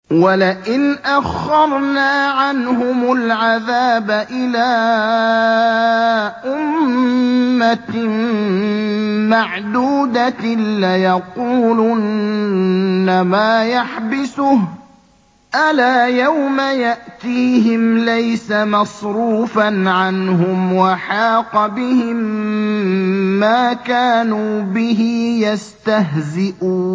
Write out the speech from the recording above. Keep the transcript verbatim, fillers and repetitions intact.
وَلَئِنْ أَخَّرْنَا عَنْهُمُ الْعَذَابَ إِلَىٰ أُمَّةٍ مَّعْدُودَةٍ لَّيَقُولُنَّ مَا يَحْبِسُهُ ۗ أَلَا يَوْمَ يَأْتِيهِمْ لَيْسَ مَصْرُوفًا عَنْهُمْ وَحَاقَ بِهِم مَّا كَانُوا بِهِ يَسْتَهْزِئُونَ